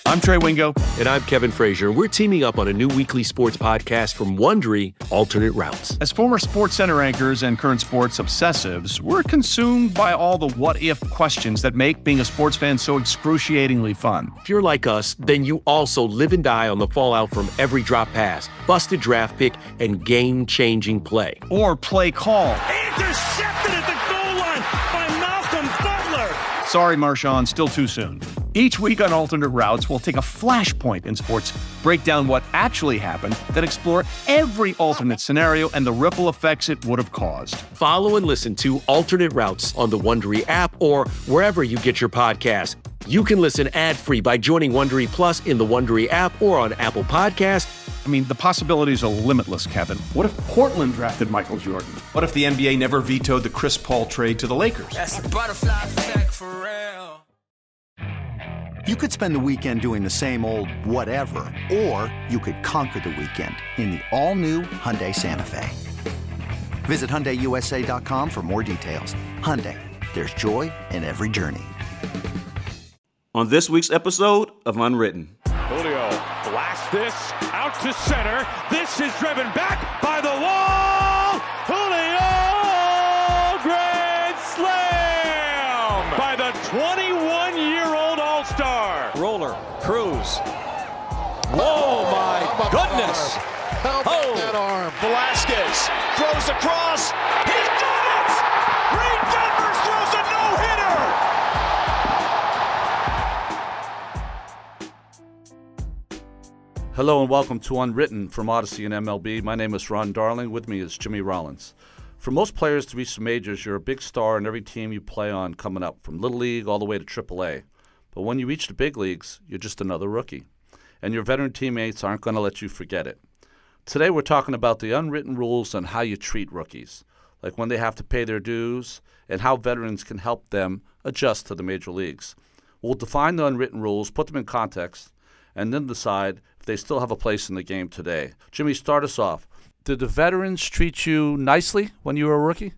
I'm Trey Wingo. And I'm Kevin Frazier. We're teaming up on a new weekly sports podcast from Wondery, Alternate Routes. As former SportsCenter anchors and current sports obsessives, we're consumed by all the what-if questions that make being a sports fan so excruciatingly fun. If you're like us, then you also live and die on the fallout from every drop pass, busted draft pick, and game-changing play. Or play call. Intercepted at the goal line by Malcolm Butler. Sorry, Marshawn, still too soon. Each week on Alternate Routes, we'll take a flashpoint in sports, break down what actually happened, then explore every alternate scenario and the ripple effects it would have caused. Follow and listen to Alternate Routes on the Wondery app or wherever you get your podcasts. You can listen ad-free by joining Wondery Plus in the Wondery app or on Apple Podcasts. I mean, the possibilities are limitless, Kevin. What if Portland drafted Michael Jordan? What if the NBA never vetoed the Chris Paul trade to the Lakers? That's a butterfly effect for real. You could spend the weekend doing the same old whatever, or you could conquer the weekend in the all-new Hyundai Santa Fe. Visit HyundaiUSA.com for more details. Hyundai, there's joy in every journey. On this week's episode of Unwritten. Julio blasts this out to center. This is driven back by the wall. Julio, grand slam by the 21-year-old All-Star. Roller, Cruz. Whoa, my goodness. How about that arm? Velasquez throws across. He's done it! Reed Denvers throws a no-hitter! Hello and welcome to Unwritten from Odyssey and MLB. My name is Ron Darling. With me is Jimmy Rollins. For most players to reach the majors, you're a big star in every team you play on coming up, from Little League all the way to AAA. But when you reach the big leagues, you're just another rookie. And your veteran teammates aren't going to let you forget it. Today we're talking about the unwritten rules on how you treat rookies, like when they have to pay their dues and how veterans can help them adjust to the major leagues. We'll define the unwritten rules, put them in context, and then decide if they still have a place in the game today. Jimmy, start us off. Did the veterans treat you nicely when you were a rookie?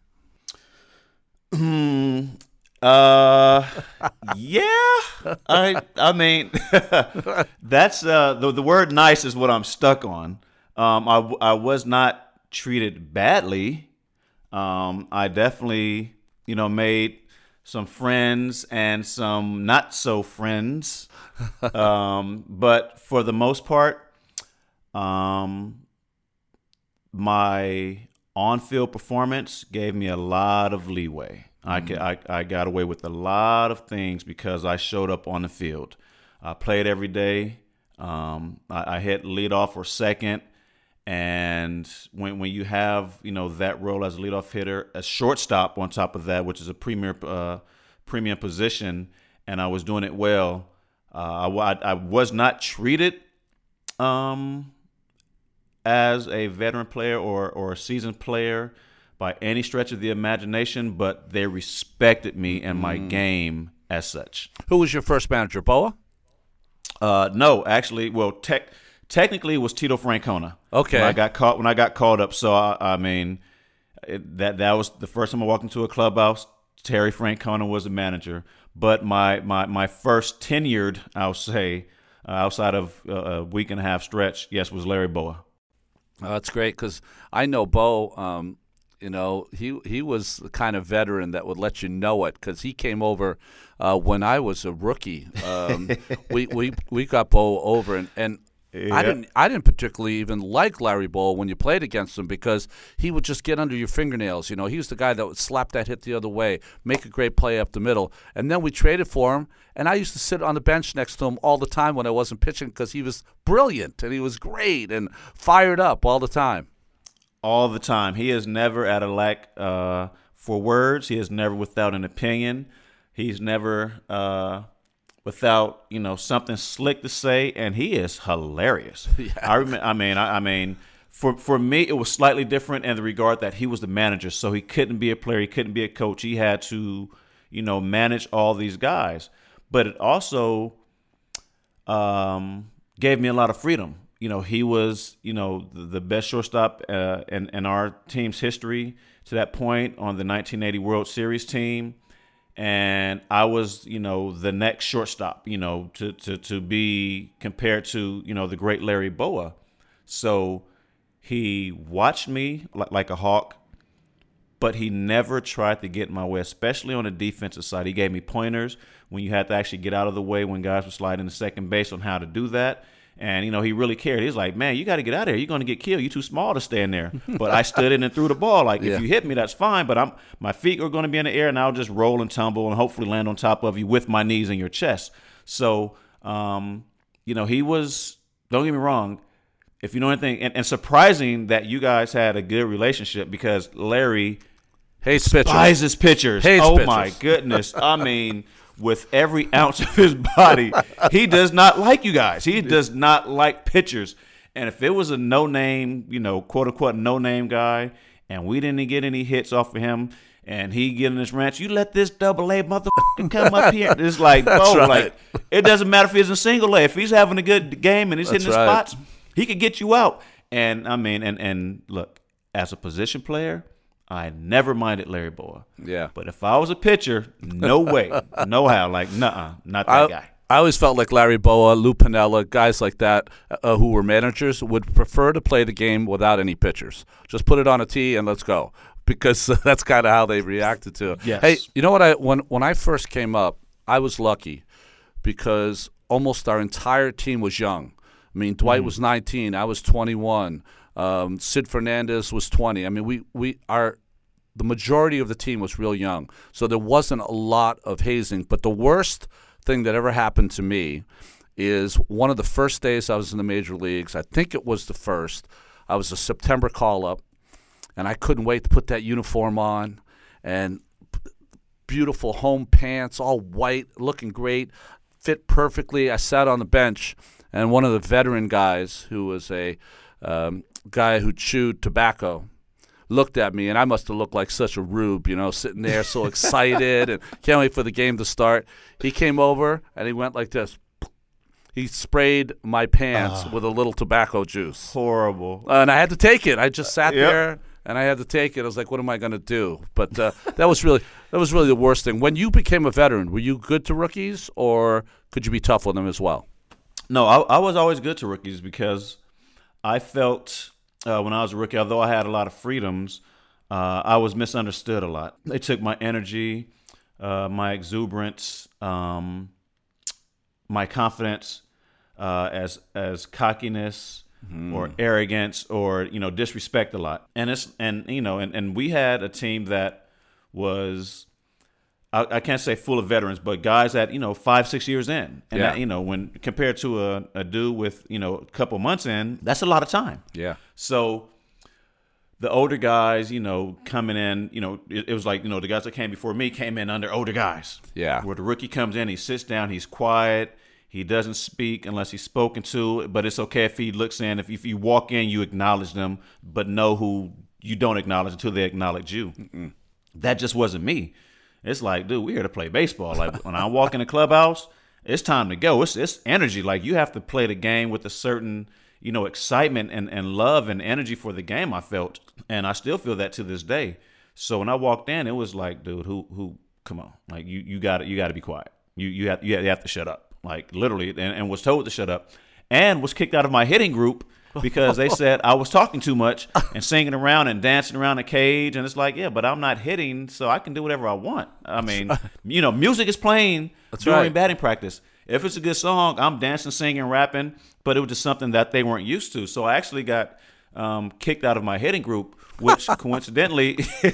Yeah. I mean, that's the word nice is what I'm stuck on. I was not treated badly. I definitely, made some friends and some not so friends. But for the most part, my on-field performance gave me a lot of leeway. I got away with a lot of things because I showed up on the field. I played every day. I hit leadoff or second. And when you have, that role as a leadoff hitter, a shortstop on top of that, which is a premium position, and I was doing it well, I was not treated as a veteran player or a seasoned player by any stretch of the imagination, but they respected me and my game as such. Who was your first manager, Boa? No, actually, technically it was Tito Francona. Okay. When I got called up, so that was the first time I walked into a clubhouse. Terry Francona was the manager, but my first tenured, I'll say, outside of a week and a half stretch, yes, was Larry Boa. That's great because I know Bo. He was the kind of veteran that would let you know it because he came over when I was a rookie. We got Bo over and Yeah. I didn't particularly even like Larry Bowa when you played against him because he would just get under your fingernails. He was the guy that would slap that hit the other way, make a great play up the middle. And then we traded for him, and I used to sit on the bench next to him all the time when I wasn't pitching because he was brilliant and he was great and fired up all the time. All the time. He is never at a lack for words. He is never without an opinion. He's never without something slick to say, and he is hilarious. Yeah. I mean, for me, it was slightly different in the regard that he was the manager, so he couldn't be a player, he couldn't be a coach. He had to, manage all these guys. But it also gave me a lot of freedom. He was, the best shortstop in our team's history to that point on the 1980 World Series team. and I was, the next shortstop, to be compared to, the great Larry Bowa. So he watched me like a hawk, but he never tried to get in my way, especially on the defensive side. He gave me pointers when you had to actually get out of the way when guys were sliding to second base on how to do that. And, he really cared. He's like, man, you got to get out of here. You're going to get killed. You're too small to stand there. But I stood in and threw the ball. Like, if you hit me, that's fine. But my feet are going to be in the air, and I'll just roll and tumble and hopefully land on top of you with my knees in your chest. So, he was, don't get me wrong, if you know anything, and surprising that you guys had a good relationship because Larry despises pitchers. My goodness. I mean, with every ounce of his body, he does not like you guys. He does not like pitchers. And if it was a no-name, quote unquote no-name guy, and we didn't get any hits off of him, and he get in this ranch, you let this double-A motherfucker come up here. It's like, like it doesn't matter if he's in single-A. If he's having a good game and he's hitting the spots, he could get you out. And I mean, and look, as a position player, I never minded Larry Bowa. Yeah. But if I was a pitcher, no way, no how. Like, nuh-uh, not that guy. I always felt like Larry Bowa, Lou Piniella, guys like that who were managers would prefer to play the game without any pitchers. Just put it on a tee and let's go, because that's kind of how they reacted to it. Yes. Hey, you know what? When I first came up, I was lucky because almost our entire team was young. I mean, Dwight was 19. I was 21. Sid Fernandez was 20. I mean, the majority of the team was real young, so there wasn't a lot of hazing. But the worst thing that ever happened to me is one of the first days I was in the major leagues. I think it was the first. I was a September call-up, and I couldn't wait to put that uniform on, and beautiful home pants, all white, looking great, fit perfectly. I sat on the bench, and one of the veteran guys, who was a guy who chewed tobacco, looked at me, and I must have looked like such a rube, sitting there so excited and can't wait for the game to start. He came over, and he went like this. He sprayed my pants with a little tobacco juice. Horrible. And I had to take it. I just sat there, and I had to take it. I was like, what am I going to do? But that was really the worst thing. When you became a veteran, were you good to rookies, or could you be tough on them as well? No, I was always good to rookies because I felt when I was a rookie, although I had a lot of freedoms, I was misunderstood a lot. They took my energy, my exuberance, my confidence as cockiness or arrogance or disrespect a lot. And we had a team that was, I can't say full of veterans, but guys that 5-6 years in, and that, when compared to a dude with a couple months in, that's a lot of time. Yeah. So the older guys, coming in, it was like the guys that came before me came in under older guys. Yeah. Where the rookie comes in, he sits down, he's quiet, he doesn't speak unless he's spoken to, but it's okay if he looks in. If you walk in, you acknowledge them, but know who you don't acknowledge until they acknowledge you. Mm-mm. That just wasn't me. It's like, dude, we're here to play baseball. Like, when I walk in the clubhouse, it's time to go. It's energy. Like, you have to play the game with a certain, excitement and love and energy for the game, I felt. And I still feel that to this day. So when I walked in, it was like, dude, who come on. Like, you got to be quiet. You have to shut up. Like, literally, and was told to shut up. And was kicked out of my hitting group because they said I was talking too much and singing around and dancing around the cage. And it's like, yeah, but I'm not hitting, so I can do whatever I want. I mean, music is playing during batting practice. If it's a good song, I'm dancing, singing, rapping, but it was just something that they weren't used to. So I actually got kicked out of my hitting group, which coincidentally,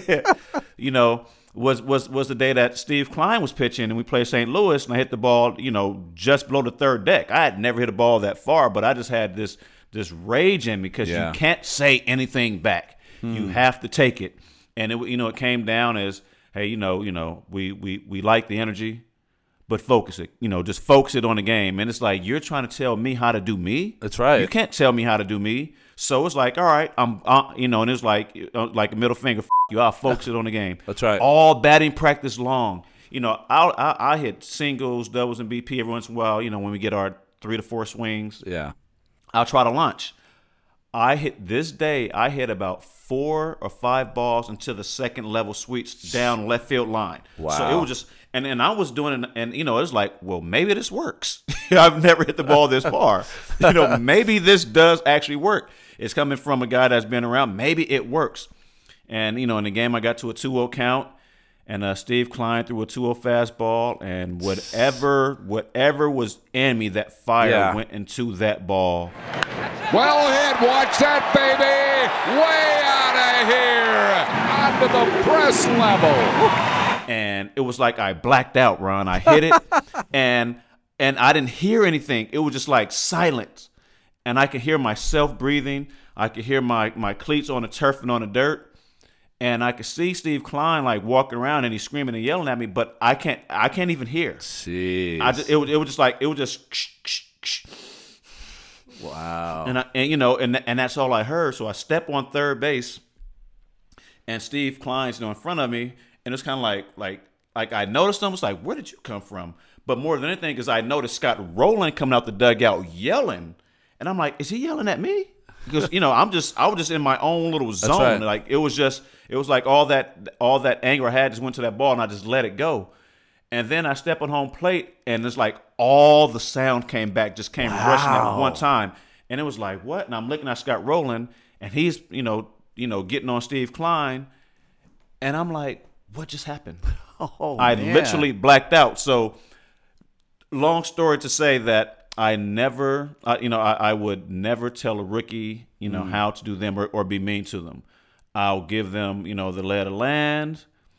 was the day that Steve Klein was pitching, and we played St. Louis, and I hit the ball, just below the third deck. I had never hit a ball that far, but I just had this rage in me because you can't say anything back. You have to take it. And it came down as, hey, we like the energy, but focus it. Just focus it on the game. And it's like, you're trying to tell me how to do me. That's right. You can't tell me how to do me. So it's like, all right, and it's like a middle finger. You, I'll focus it on the game. That's right. All batting practice long. I hit singles, doubles, and BP every once in a while. When we get our 3 to 4 swings. Yeah. I'll try to launch. I hit about 4 or 5 balls into the second level sweeps down left field line. Wow. So it was just, And I was doing it, and, it was like, well, maybe this works. I've never hit the ball this far. Maybe this does actually work. It's coming from a guy that's been around. Maybe it works. And, in the game, I got to a 2-0 count, and Steve Klein threw a 2-0 fastball, and whatever was in me, that fire went into that ball. Well hit. Watch that, baby. Way out of here. Onto the press level. And it was like I blacked out, Ron. I hit it, and I didn't hear anything. It was just like silence. And I could hear myself breathing. I could hear my cleats on the turf and on the dirt. And I could see Steve Klein like walking around, and he's screaming and yelling at me, but I can't even hear. Jeez. It was just like, it was just wow. And that's all I heard. So I step on third base, and Steve Klein's in front of me, and it's kind of like I noticed him. It's like, where did you come from? But more than anything, is I noticed Scott Rowland coming out the dugout yelling, and I'm like, is he yelling at me? Because I was just in my own little zone. Right. Like it was like all that anger I had just went to that ball, and I just let it go. And then I step on home plate, and it's like all the sound came back, just came rushing at one time, and it was like, what? And I'm looking at Scott Rowland, and he's getting on Steve Klein, and I'm like, what just happened? I literally blacked out. So, long story to say that I would never tell a rookie, how to do them or be mean to them. I'll give them, the lay of the land.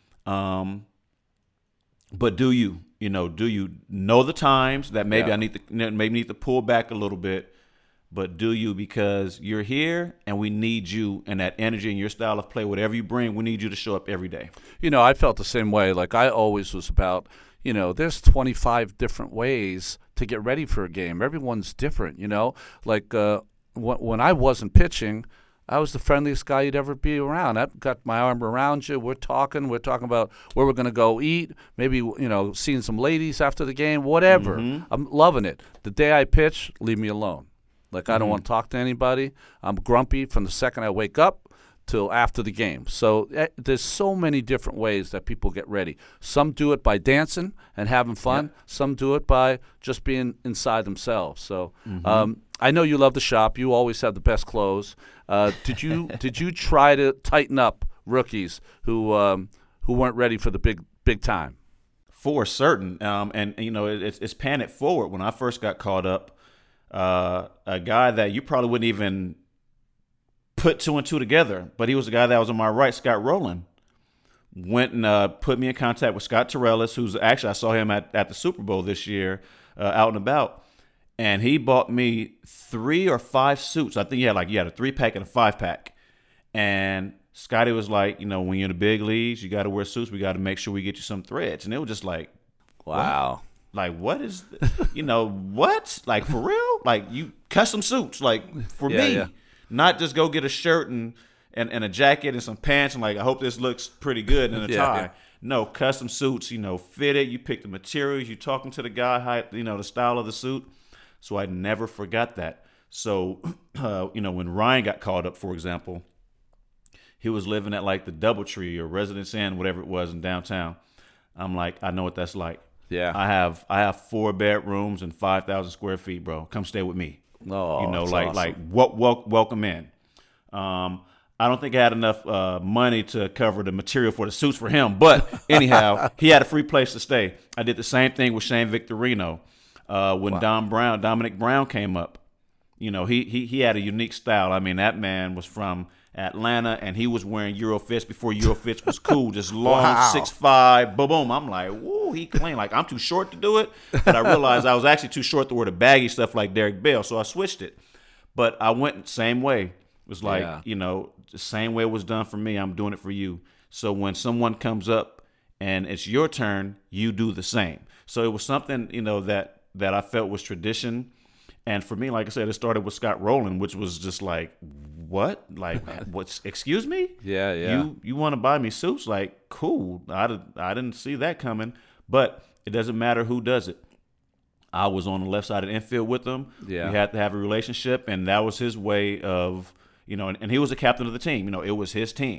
But do you know the times that maybe I need to pull back a little bit, but do you, because you're here and we need you and that energy and your style of play, whatever you bring, we need you to show up every day. I felt the same way. Like I always was about, there's 25 different ways to get ready for a game. Everyone's different, Like when I wasn't pitching, I was the friendliest guy you'd ever be around. I've got my arm around you. We're talking about where we're going to go eat, maybe, seeing some ladies after the game, whatever. Mm-hmm. I'm loving it. The day I pitch, leave me alone. Like, I don't want to talk to anybody. I'm grumpy from the second I wake up till after the game. So there's so many different ways that people get ready. Some do it by dancing and having fun. Yeah. Some do it by just being inside themselves. So I know you love the shop. You always have the best clothes. Did you try to tighten up rookies who weren't ready for the big time? For certain. And it's pan it forward. When I first got called up, a guy that you probably wouldn't even put two and two together, but he was the guy that was on my right, Scott Rowland, went and put me in contact with Scott Torellis, who's actually, I saw him at the Super Bowl this year, out and about, and he bought me 3 or 5 suits. I think he had a 3-pack and a 5-pack, and Scotty was like, when you're in the big leagues, you got to wear suits. We got to make sure we get you some threads, and it was just like, wow. What? Like, what is, what? Like, for real? Like, you custom suits, like, for me. Yeah. Not just go get a shirt and a jacket and some pants and, like, I hope this looks pretty good and a tie. Yeah. No, custom suits, fitted. You pick the materials. You talking to the guy, how, the style of the suit. So I never forgot that. So, when Ryan got called up, for example, he was living at, like, the Doubletree or Residence Inn, whatever it was in downtown. I'm like, I know what that's like. Yeah, I have 4 bedrooms and 5,000 square feet, bro. Come stay with me. Oh, awesome. Welcome in. I don't think I had enough money to cover the material for the suits for him, but anyhow, he had a free place to stay. I did the same thing with Shane Victorino when Dominic Brown came up. He had a unique style. I mean, that man was from Atlanta, and he was wearing Eurofits before Eurofits was cool, just long, 6'5", boom. I'm like, woo, he clean. Like, I'm too short to do it, but I realized I was actually too short to wear the baggy stuff like Derek Bell, so I switched it. But I went the same way. It was like, the same way it was done for me, I'm doing it for you. So when someone comes up and it's your turn, you do the same. So it was something, that I felt was tradition. And for me, like I said, it started with Scott Rowland, which was just like, what? Like, what's? Excuse me? Yeah. You want to buy me suits? Like, cool. I didn't see that coming. But it doesn't matter who does it. I was on the left side of the infield with him. Yeah. We had to have a relationship, and that was his way of, and he was the captain of the team. It was his team.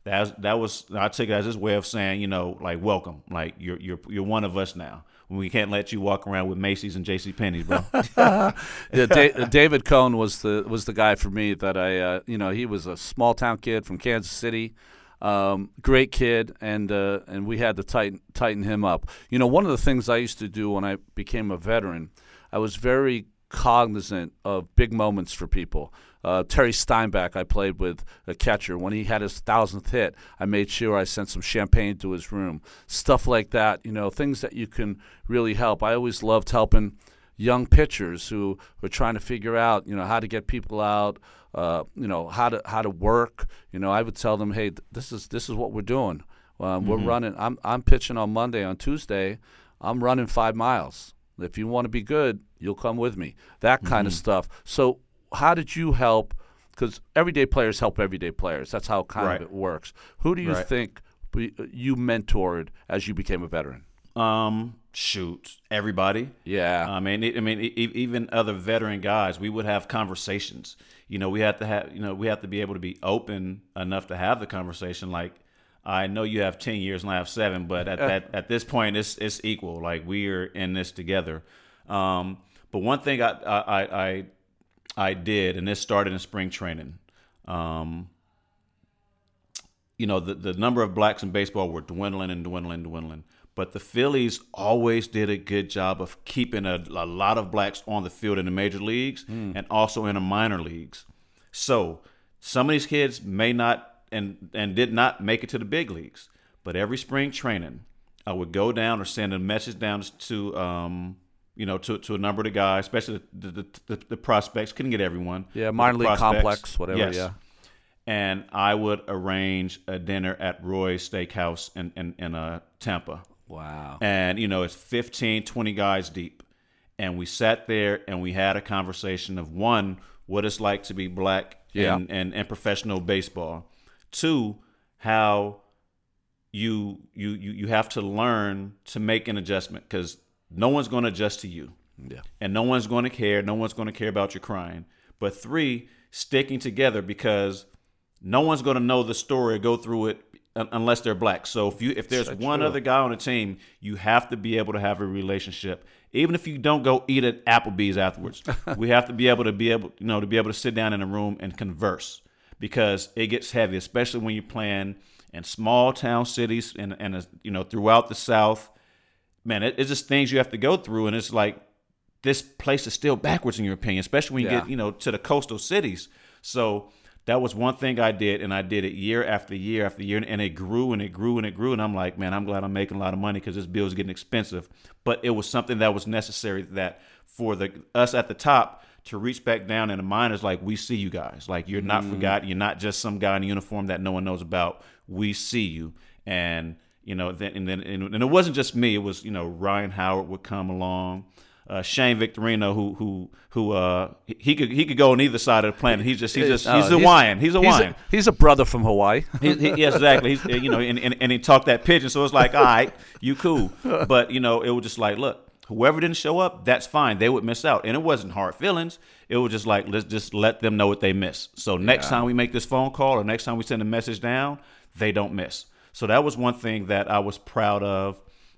I took it as his way of saying, you know, like, welcome, like you're one of us now. We can't let you walk around with Macy's and JCPenney's, bro. Yeah, David Cohn was the guy for me that I he was a small town kid from Kansas City, great kid, and we had to tighten him up. You know, one of the things I used to do when I became a veteran, I was very cognizant of big moments for people. Terry Steinbach, I played with, a catcher. When he had his 1,000th hit, I made sure I sent some champagne to his room. Stuff like that, you know, things that you can really help. I always loved helping young pitchers who were trying to figure out, you know, how to get people out, you know, how to work. You know, I would tell them, hey, this is what we're doing. We're running. I'm pitching on Monday. On Tuesday, I'm running 5 miles. If you want to be good, you'll come with me. That kind of stuff. So how did you help? Because everyday players help everyday players. That's how kind of it works. Who do you think you mentored as you became a veteran? Shoot, everybody. Yeah. I mean, even other veteran guys, we would have conversations. You know, we have to be able to be open enough to have the conversation. Like, I know you have 10 years and I have 7, but at this point, it's equal. Like, we are in this together. But one thing I did, and this started in spring training. You know, the number of blacks in baseball were dwindling. But the Phillies always did a good job of keeping a lot of blacks on the field in the major leagues and also in the minor leagues. So some of these kids may not and did not make it to the big leagues. But every spring training, I would go down or send a message down to to a number of the guys, especially the prospects. Couldn't get everyone. Yeah, minor league complex, whatever. Yes. Yeah. And I would arrange a dinner at Roy's Steakhouse in Tampa. Wow. And, you know, it's 15, 20 guys deep. And we sat there and we had a conversation of, 1, what it's like to be black in professional baseball. 2, how you have to learn to make an adjustment, because no one's going to adjust to you. Yeah. And no one's going to care. No one's going to care about your crying. But 3, sticking together, because no one's going to know the story or go through it unless they're black. So if there's one other guy on the team, you have to be able to have a relationship. Even if you don't go eat at Applebee's afterwards, we have to be able to sit down in a room and converse, because it gets heavy, especially when you're playing in small town cities and throughout the South. Man, it's just things you have to go through, and it's like, this place is still backwards in your opinion, especially when you get to the coastal cities. So that was one thing I did, and I did it year after year after year, and it grew and it grew and it grew. And I'm like, man, I'm glad I'm making a lot of money, because this bill is getting expensive. But it was something that was necessary, that for us at the top to reach back down in the minors, like, we see you guys. Like, you're not forgotten. You're not just some guy in a uniform that no one knows about. We see you. And, then it wasn't just me. It was, Ryan Howard would come along. Shane Victorino, who he could go on either side of the planet. He's Hawaiian. He's Hawaiian. He's a brother from Hawaii. Yes, exactly. He's, and he talked that pidgin, so it's like, all right, you cool. But it was just like, look, whoever didn't show up, that's fine. They would miss out, and it wasn't hard feelings. It was just like, let's just let them know what they missed. So next time we make this phone call, or next time we send a message down, they don't miss. So that was one thing that I was proud of.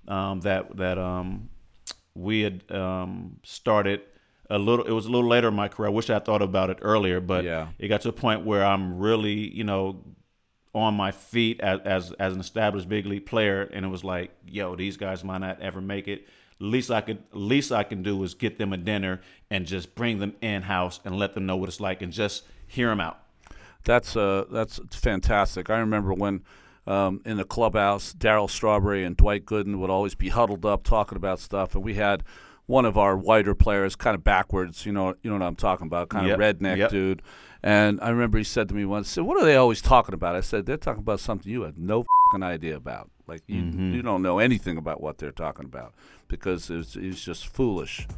We had started it was a little later in my career. I wish I thought about it earlier, but it got to a point where I'm really, on my feet as an established big league player, and it was like, yo, these guys might not ever make it. Least I can do is get them a dinner and just bring them in-house and let them know what it's like and just hear them out. That's fantastic. I remember when in the clubhouse, Darryl Strawberry and Dwight Gooden would always be huddled up talking about stuff, and we had one of our whiter players, kind of backwards, you know what I'm talking about, kind of redneck dude. And I remember he said to me once, "What are they always talking about?" I said, "They're talking about something you have no fucking idea about. Like you don't know anything about what they're talking about, because it's just foolish."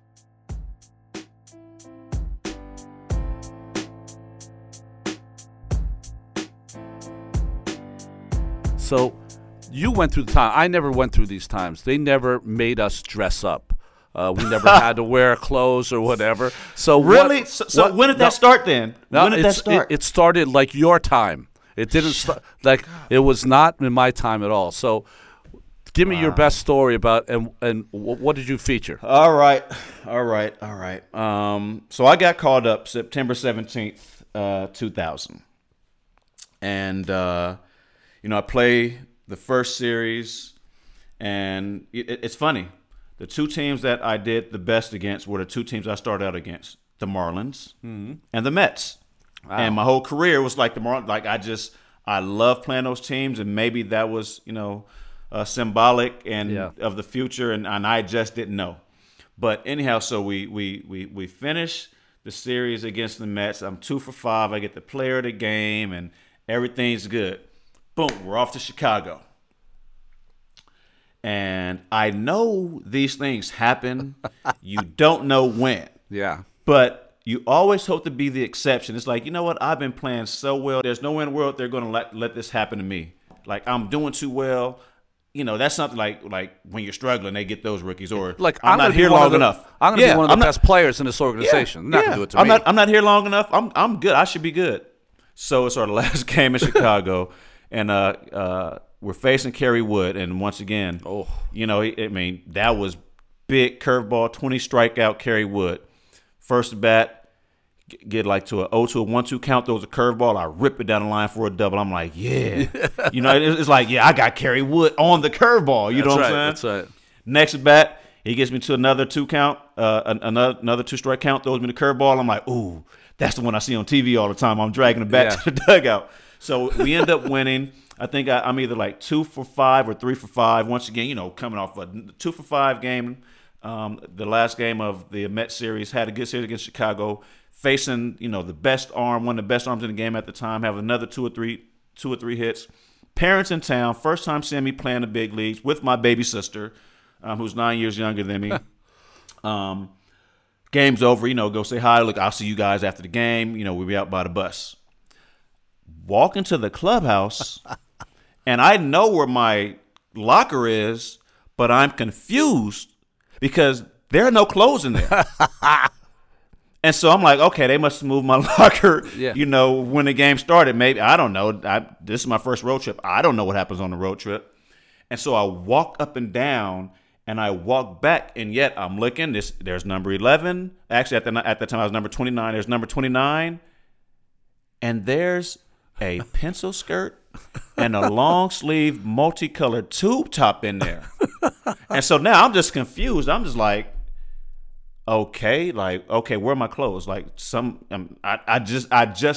So you went through the time. I never went through these times. They never made us dress up. We never had to wear clothes or whatever. So really? So when did that start then? No, when did that start? It started like your time. It didn't start it was not in my time at all. So, give me your best story about and what did you feature? All right. So I got called up September 17th, 2000, and I play the first series, and it's funny. The two teams that I did the best against were the two teams I started out against: the Marlins and the Mets. Wow. And my whole career was like the Marlins. Like I love playing those teams, and maybe that was symbolic and of the future, and I just didn't know. But anyhow, so we finished the series against the Mets. I'm 2 for 5. I get the player of the game, and everything's good. Boom, we're off to Chicago. And I know these things happen. You don't know when. Yeah. But you always hope to be the exception. It's like, you know what? I've been playing so well. There's no way in the world they're going to let this happen to me. Like, I'm doing too well. That's something like when you're struggling, they get those rookies. Or like I'm not here long enough. I'm going to be one of the best players in this organization. I'm not going to do it to me. I'm not here long enough. I'm good. I should be good. So it's our last game in Chicago, and we're facing Kerry Wood, and once again, that was big curveball, 20 strikeout Kerry Wood. First bat, get like to a 1-2 count, throws a curveball, I rip it down the line for a double. I'm like, yeah. It's like, I got Kerry Wood on the curveball. You know what I'm saying? That's right. Next bat, he gets me to another 2 count, another 2-strike count, throws me the curveball. I'm like, ooh, that's the one I see on TV all the time. I'm dragging it back to the dugout. So we end up winning. I think I'm either like 2 for 5 or 3 for 5. Once again, coming off a 2 for 5 game. The last game of the Mets series, had a good series against Chicago, facing the best arm, one of the best arms in the game at the time. Have another 2 or 3 hits. Parents in town, first time seeing me play in the big leagues with my baby sister, who's 9 years younger than me. Game's over. Go say hi. Look, I'll see you guys after the game. We'll be out by the bus. Walk into the clubhouse. And I know where my locker is, but I'm confused because there are no clothes in there. And so I'm like, okay, they must have moved my locker, when the game started. Maybe, I don't know. This is my first road trip. I don't know what happens on the road trip. And so I walk up and down, and I walk back, and yet I'm looking. There's number 11. Actually, at the time I was number 29. There's number 29. And there's a pencil skirt and a long sleeve multicolored tube top in there. And so now I'm just confused. I'm just like, okay, where are my clothes? Like I just,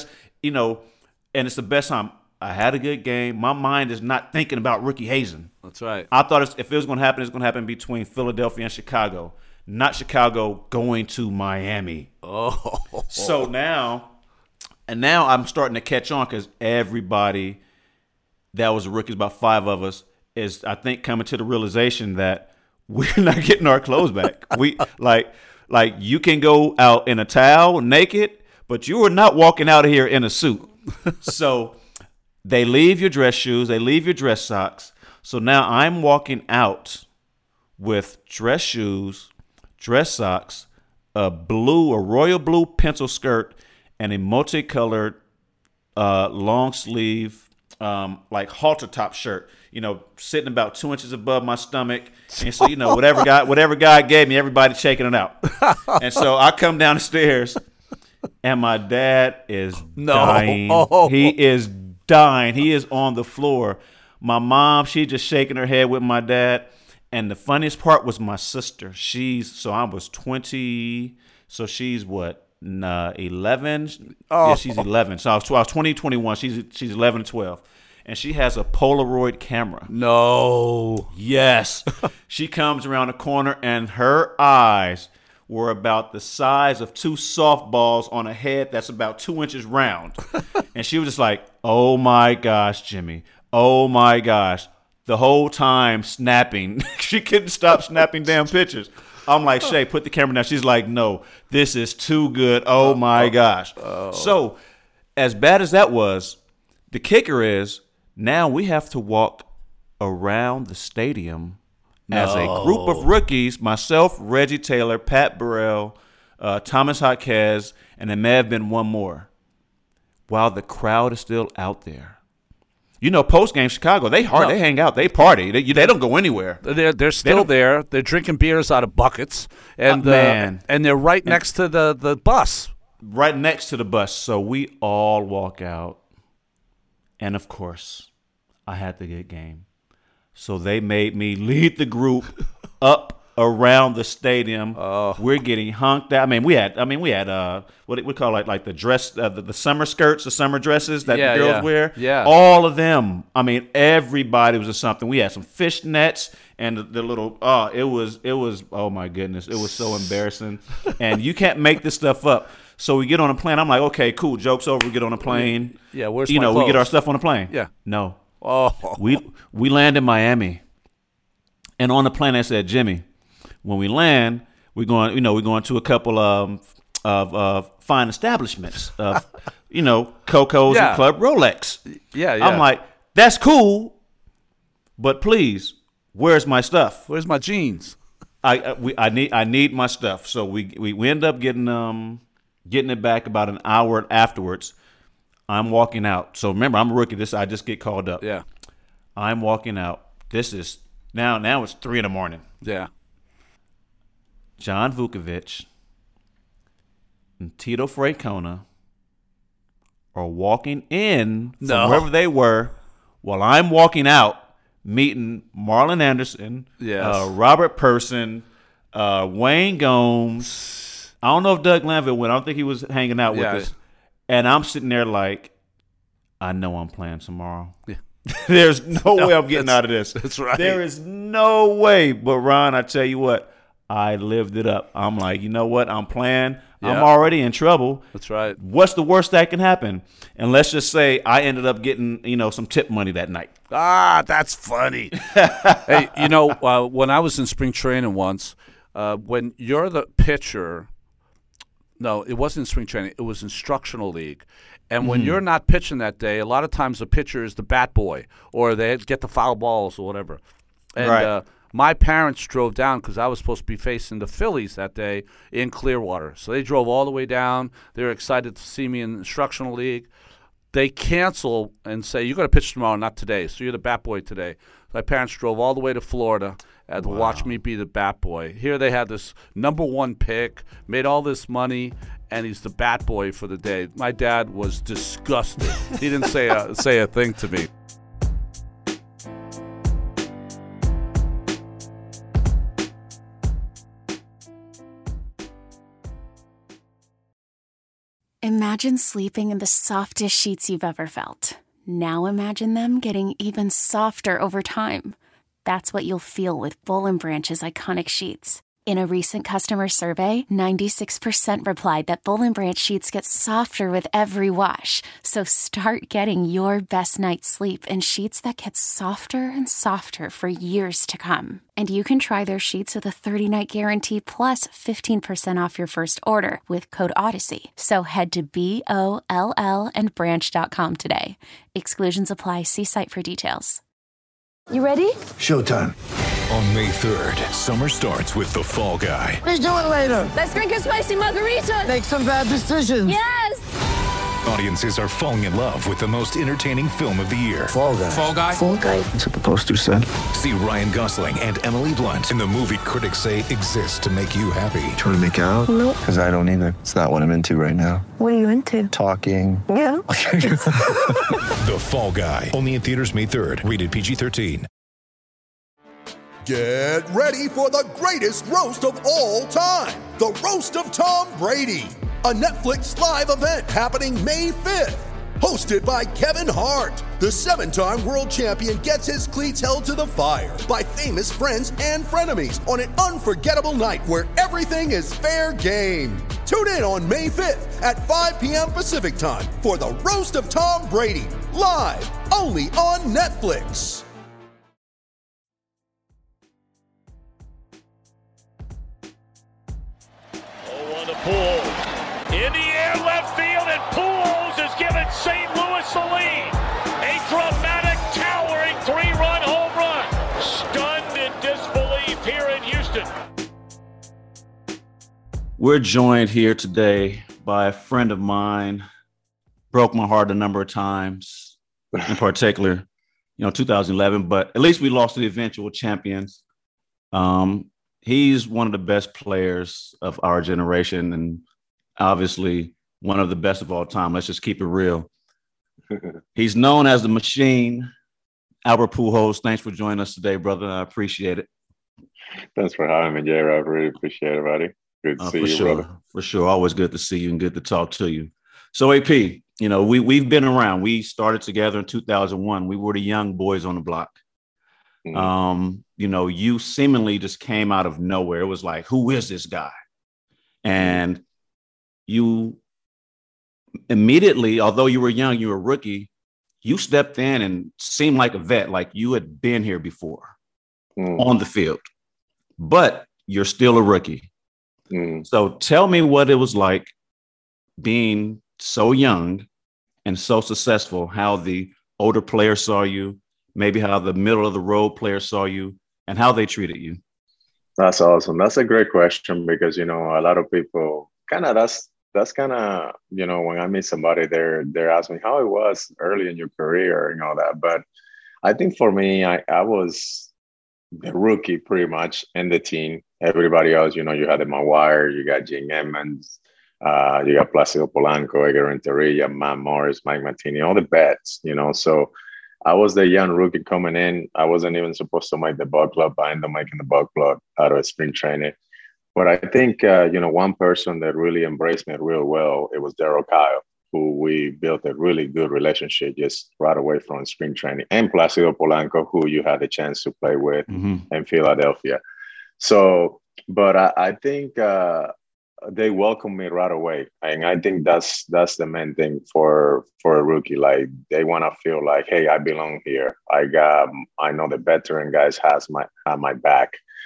and it's the best time. I had a good game. My mind is not thinking about Ricky Hazen. That's right. I thought if it was going to happen, it's going to happen between Philadelphia and Chicago, not Chicago going to Miami. Oh. So now I'm starting to catch on because everybody that was the rookies, about 5 of us, is, I think, coming to the realization that we're not getting our clothes back. We like you can go out in a towel naked, but you are not walking out of here in a suit. So they leave your dress shoes, they leave your dress socks. So now I'm walking out with dress shoes, dress socks, a royal blue pencil skirt, and a multicolored long sleeve halter top shirt, sitting about 2 inches above my stomach. And so, whatever God gave me, everybody's shaking it out. And so I come down the stairs, and my dad is dying. He is dying. He is on the floor. My mom, she just shaking her head with my dad. And the funniest part was my sister. I was 20, so she's what? 11. Yeah, she's 11. So I was 20, 21. She's 11 and 12. And she has a Polaroid camera. No. Yes. She comes around the corner, and her eyes were about the size of 2 softballs on a head that's about 2 inches round. And she was just like, oh my gosh, Jimmy. Oh my gosh. The whole time snapping. She couldn't stop snapping damn pictures. I'm like, Shay, put the camera down. She's like, no, this is too good. Oh, my gosh. So as bad as that was, the kicker is now we have to walk around the stadium as a group of rookies, myself, Reggie Taylor, Pat Burrell, Thomas Jaquez, and there may have been one more, while the crowd is still out there. Post game Chicago, they hang out, they party, they don't go anywhere. They're still there. They're drinking beers out of buckets, and and they're right next to the bus. Right next to the bus. So we all walk out, and of course, I had to get game. So they made me lead the group up around the stadium. We're getting hunked out. We had what we call like the dress, the summer skirts, the summer dresses that the girls wear. Yeah, all of them. Everybody was something. We had some fish nets and the little. It was. Oh my goodness, it was so embarrassing. And you can't make this stuff up. So we get on a plane. I'm like, okay, cool. Joke's over. We get on a plane. Yeah, where's my clothes? We get our stuff on a plane. Yeah. No. Oh. We land in Miami, and on the plane I said, Jimmy, when we land, we're going to a couple of fine establishments of, Coco's and Club Rolex. Yeah. I'm like, that's cool, but please, where's my stuff? Where's my jeans? I need my stuff. So we end up getting it back about an hour afterwards. I'm walking out. So remember, I'm a rookie. I just get called up. Yeah. I'm walking out. This is now it's 3 a.m. Yeah. John Vukovic and Tito Francona are walking in from wherever they were while I'm walking out, meeting Marlon Anderson, Robert Person, Wayne Gomes. I don't know if Doug Glanville went. I don't think he was hanging out with us. And I'm sitting there like, I know I'm playing tomorrow. Yeah. There's no way I'm getting out of this. That's right. There is no way. But, Ron, I tell you what, I lived it up. I'm like, you know what? I'm playing. Yeah. I'm already in trouble. That's right. What's the worst that can happen? And let's just say I ended up getting, some tip money that night. That's funny. Hey, when I was in spring training once, when you're the pitcher – no, it wasn't spring training. It was instructional league. And when you're not pitching that day, a lot of times the pitcher is the bat boy or they get the foul balls or whatever. And my parents drove down because I was supposed to be facing the Phillies that day in Clearwater. So they drove all the way down. They were excited to see me in instructional league. They cancel and say, you're going to pitch tomorrow, not today. So you're the bat boy today. My parents drove all the way to Florida to watch me be the bat boy. Here they had this number 1 pick, made all this money, and he's the bat boy for the day. My dad was disgusted. He didn't say a thing to me. Imagine sleeping in the softest sheets you've ever felt. Now imagine them getting even softer over time. That's what you'll feel with Boll & Branch's iconic sheets. In a recent customer survey, 96% replied that Boll & Branch sheets get softer with every wash. So start getting your best night's sleep in sheets that get softer and softer for years to come. And you can try their sheets with a 30-night guarantee plus 15% off your first order with code Odyssey. So head to BOLLandbranch.com today. Exclusions apply. See site for details. You ready? Showtime. On May 3rd, summer starts with The Fall Guy. Let's do it later. Let's drink a spicy margarita. Make some bad decisions. Yes. Audiences are falling in love with the most entertaining film of the year. Fall Guy. Fall Guy? Fall Guy. That's what the poster said. See Ryan Gosling and Emily Blunt in the movie critics say exists to make you happy. Trying to make it out? Nope. Because I don't either. It's not what I'm into right now. What are you into? Talking. Yeah. The Fall Guy. Only in theaters May 3rd. Rated PG-13. Get ready for the greatest roast of all time. The Roast of Tom Brady. A Netflix live event happening May 5th. Hosted by Kevin Hart. The 7-time world champion gets his cleats held to the fire by famous friends and frenemies on an unforgettable night where everything is fair game. Tune in on May 5th at 5 p.m. Pacific time for the Roast of Tom Brady. Live only on Netflix. Poole in the air, left field, and Pujols has given St. Louis the lead. A dramatic, towering 3-run home run. Stunned in disbelief here in Houston. We're joined here today by a friend of mine. Broke my heart a number of times, in particular, 2011, but at least we lost to the eventual champions. He's one of the best players of our generation and obviously one of the best of all time. Let's just keep it real. He's known as the Machine. Albert Pujols, thanks for joining us today, brother. I appreciate it. Thanks for having me, J-Rob. I really appreciate it, buddy. Good to see you, brother. For sure. Always good to see you and good to talk to you. So, AP, we've been around. We started together in 2001. We were the young boys on the block. Mm-hmm. You seemingly just came out of nowhere. It was like, who is this guy? And you immediately, although you were young, you were a rookie, you stepped in and seemed like a vet, like you had been here before on the field, but you're still a rookie. So tell me what it was like being so young and so successful, how the older players saw you, maybe how the middle of the road players saw you, and how they treated you. That's awesome. That's a great question because, a lot of people that's kind of, when I meet somebody, they're asking me how it was early in your career and all that. But I think for me, I was the rookie pretty much in the team. Everybody else, you had Maguire, you got Gene Edmonds, you got Placido Polanco, Edgar Renteria, Matt Morris, Mike Martini, all the vets, So I was the young rookie coming in. I wasn't even supposed to make the ball club. I ended up making the ball club out of spring training. But I think, one person that really embraced me real well, it was Darryl Kyle, who we built a really good relationship just right away from spring training, and Placido Polanco, who you had the chance to play with in Philadelphia. So, but I think they welcomed me right away. And I think that's the main thing for a rookie. Like, they want to feel like, hey, I belong here. I know the veteran guys have my back.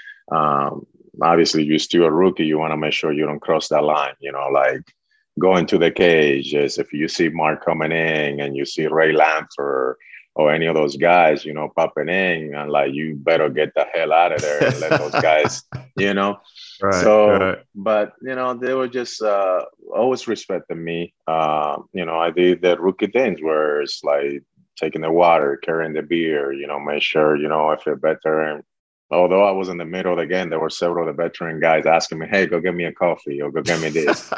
Obviously, you're still a rookie. You want to make sure you don't cross that line, like going to the cage. Yes, if you see Mark coming in and you see Ray Lampher or any of those guys, popping in, and like, you better get the hell out of there and let those guys, Right, so, right. But, they were just always respecting me. I did the rookie things where it's like taking the water, carrying the beer, make sure, if you're veteran. Although I was in the middle of the game, there were several of the veteran guys asking me, hey, go get me a coffee or go get me this.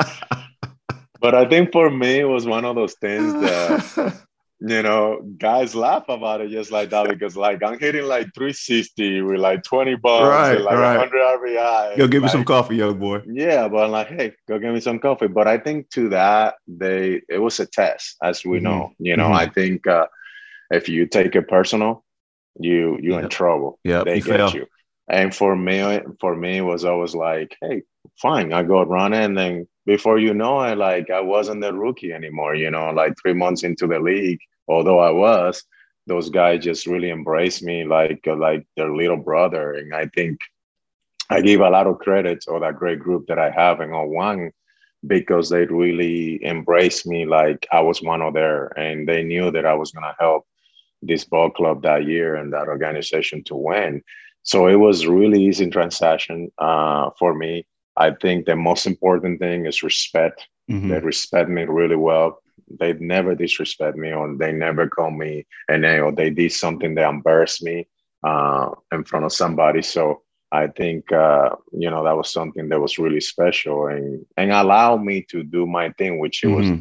But I think for me, it was one of those things that, guys laugh about it just like that because, like, I'm hitting like 360 with like 20 bombs and like 100 RBI. Go give me some coffee, young boy. Yeah, but I'm like, hey, go get me some coffee. But I think to that, it was a test, as we know. I think if you take it personal, you're in trouble. Yeah, they get you. And for me, it was always like, hey, fine, I go run, and then before you know it, like, I wasn't the rookie anymore. Like 3 months into the league, although I was, those guys just really embraced me like their little brother. And I think I give a lot of credit to that great group that I have in 01 because they really embraced me like I was one of theirs, and they knew that I was going to help this ball club that year and that organization to win. So it was really easy transaction for me. I think the most important thing is respect. They respect me really well. They never disrespect me, or they never call me an A, or they did something that embarrassed me in front of somebody. So I think, that was something that was really special and allowed me to do my thing, which it was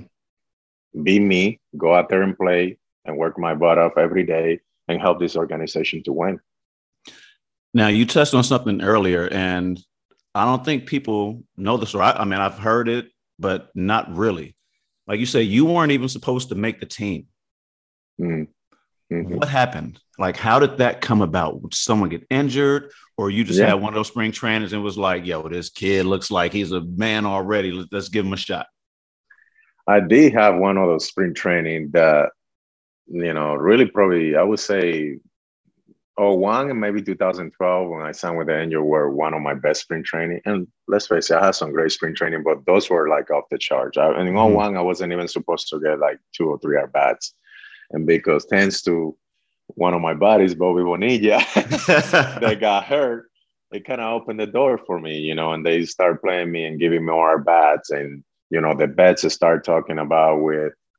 be me, go out there and play and work my butt off every day and help this organization to win. Now, you touched on something earlier, and I don't think people know this. I mean, I've heard it, but not really. Like you say, you weren't even supposed to make the team. What happened? Like, how did that come about? Would someone get injured, or you just had one of those spring trainings and was like, yo, this kid looks like he's a man already. Let's give him a shot. I did have one of those spring training that, really probably, I would say 01 and maybe 2012 when I signed with the Angels were one of my best spring training. And let's face it, I had some great spring training, but those were like off the charts. And in 01, I wasn't even supposed to get like 2 or 3 at-bats. And because thanks to one of my buddies, Bobby Bonilla, that got hurt, it kind of opened the door for me, and they start playing me and giving me more at-bats. And, the bets start talking about with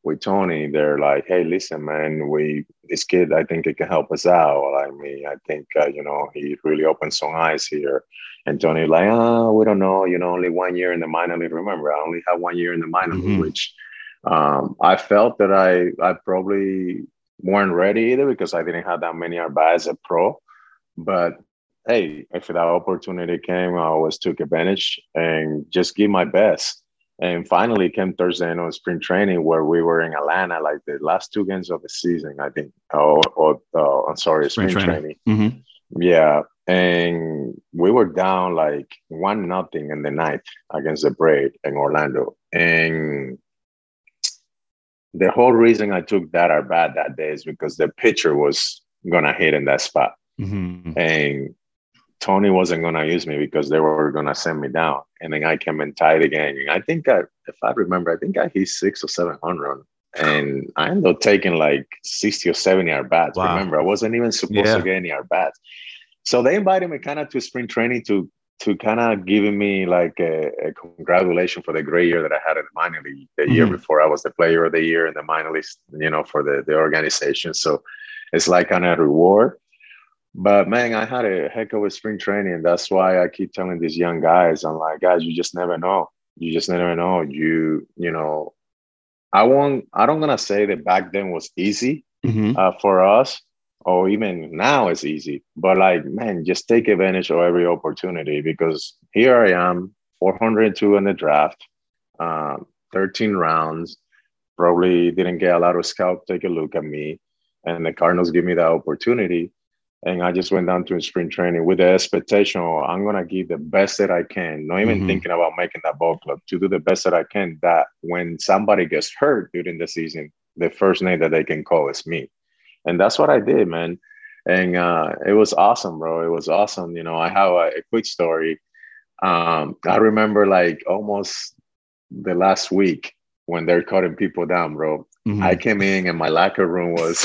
with Tony, they're like, hey, listen, man, this kid, I think it can help us out. I mean, I think, he really opened some eyes here. And Tony like, we don't know, only 1 year in the minor league. Remember, I only had 1 year in the minor league, which I felt that I probably weren't ready either because I didn't have that many at-bats at pro. But hey, if that opportunity came, I always took advantage and just give my best. And finally came Thursday on spring training where we were in Atlanta, like the last 2 games of the season, I think. I'm sorry, spring training. Mm-hmm. Yeah. And we were down like 1-0 in the ninth against the Braves in Orlando. And the whole reason I took that at-bat that day is because the pitcher was going to hit in that spot. Mm-hmm. And Tony wasn't going to use me because they were going to send me down. And then I came and tied the game. And I think if I remember, I think I hit 600 or 700. And I ended up taking like 60 or 70 at-bats. Wow. Remember, I wasn't even supposed to get any at-bats. So they invited me kind of to spring training to kind of giving me like a congratulation for the great year that I had in the minor league. The year before I was the player of the year in the minor league, for the organization. So it's like kind of a reward. But man, I had a heck of a spring training. That's why I keep telling these young guys, I'm like, guys, you just never know. You just never know. I don't gonna say that back then was easy for us, or even now it's easy. But like, man, just take advantage of every opportunity because here I am, 402 in the draft, 13 rounds. Probably didn't get a lot of scouts take a look at me, and the Cardinals give me that opportunity. And I just went down to spring training with the expectation, I'm going to give the best that I can, not even thinking about making that ball club, to do the best that I can, that when somebody gets hurt during the season, the first name that they can call is me. And that's what I did, man. And it was awesome, bro. It was awesome. I have a quick story. I remember like almost the last week when they're cutting people down, bro. I came in and my locker room was...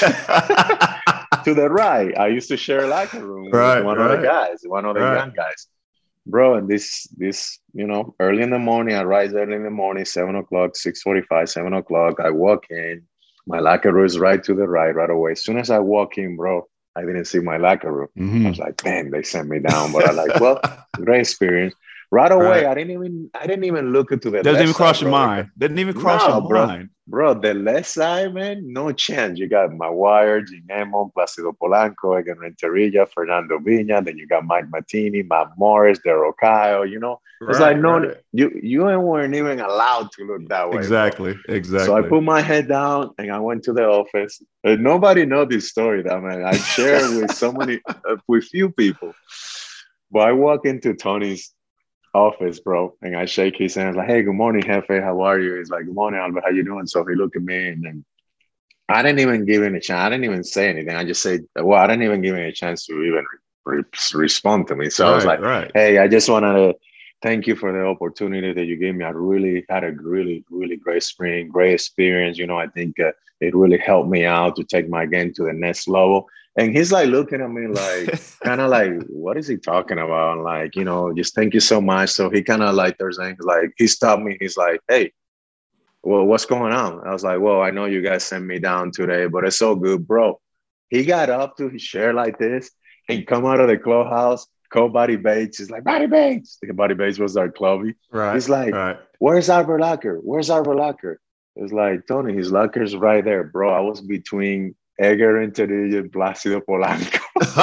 to the right. I used to share a locker room with one of the guys, one of the young guys. Bro, and this, early in the morning, I rise early in the morning, 7 o'clock, 6:45, 7 o'clock. I walk in. My locker room is right to the right away. As soon as I walk in, bro, I didn't see my locker room. I was like, man, they sent me down. But I like, well, great experience. Right away, I didn't even look into the Doesn't even cross your mind. Didn't even cross your mind. Bro, the left side, man, no chance. You got Maguire, Ginemo, Placido Polanco, Egan Renteria, Fernando Viña. Then you got Mike Matheny, Matt Morris, Daryl Kyle, It's like, no, you weren't even allowed to look that way. Exactly. So I put my head down and I went to the office. Nobody knows this story, that man. I share with with few people. But I walk into Tony's office, bro, and I shake his hand like, hey, good morning, Jefe, how are you? He's like, good morning, Albert, how you doing? So he looked at me and then I didn't even give him a chance. I didn't even say anything. I just said, well, I didn't even give him a chance to even respond to me. So I was like, hey, I just wanted to thank you for the opportunity that you gave me. I really had a really, really great spring, great experience. I think it really helped me out to take my game to the next level. And he's like looking at me like, kind of like, what is he talking about? And like, just thank you so much. So he kind of like, he stopped me. He's like, hey, well, what's going on? I was like, well, I know you guys sent me down today, but it's so good, bro. He got up to his chair like this and come out of the clubhouse, call Buddy Bates. He's like, Buddy Bates. Buddy Bates was our clubby. Right. He's like, where's Albert locker? Where's Albert locker? It's like, Tony, his locker's right there, bro. I was between Edgar Renteria and Placido Polanco.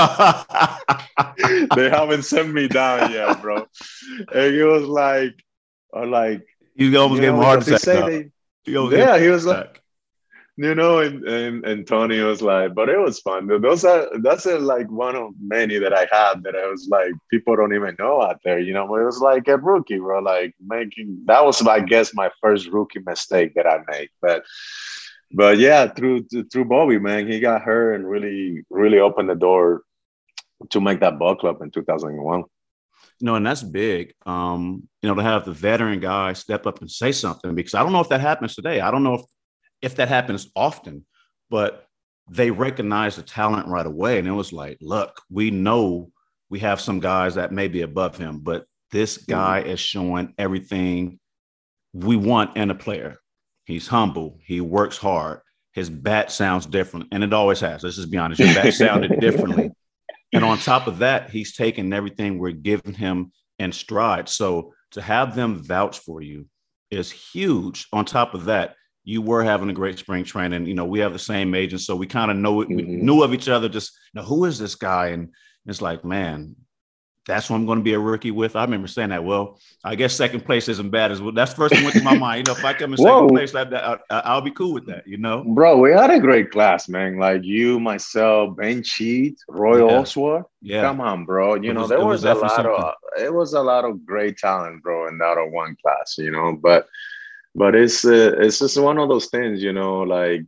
They haven't sent me down yet, bro. And he was like, you almost gave him a heart attack. He was like, and Tony was like, but it was fun. That's like one of many that I had that I was like, people don't even know out there, But it was like a rookie, bro. Like that was, I guess, my first rookie mistake that I made. But yeah, through Bobby, man, he got hurt and really, really opened the door to make that ball club in 2001. And that's big, to have the veteran guy step up and say something, because I don't know if that happens today. I don't know if that happens often, but they recognize the talent right away. And it was like, look, we know we have some guys that may be above him, but this guy is showing everything we want in a player. He's humble. He works hard. His bat sounds different, and it always has. Let's just be honest. Your bat sounded differently. And on top of that, he's taken everything we're giving him in stride. So to have them vouch for you is huge. On top of that, you were having a great spring training. You know, we have the same agent, so we kind of know it. We knew of each other. Just, you know, who is this guy? And it's like, man, that's what I'm going to be a rookie with. I remember saying that. Well, I guess second place isn't bad as well. That's the first thing went to my mind. You know, if I come in second place, I'll be cool with that, you know? Bro, we had a great class, man. Like you, myself, Ben Cheat, Roy Oswald. Yeah. Come on, bro. You know, there was a lot of great talent, bro, in that one class, you know, but it's just one of those things, you know, like,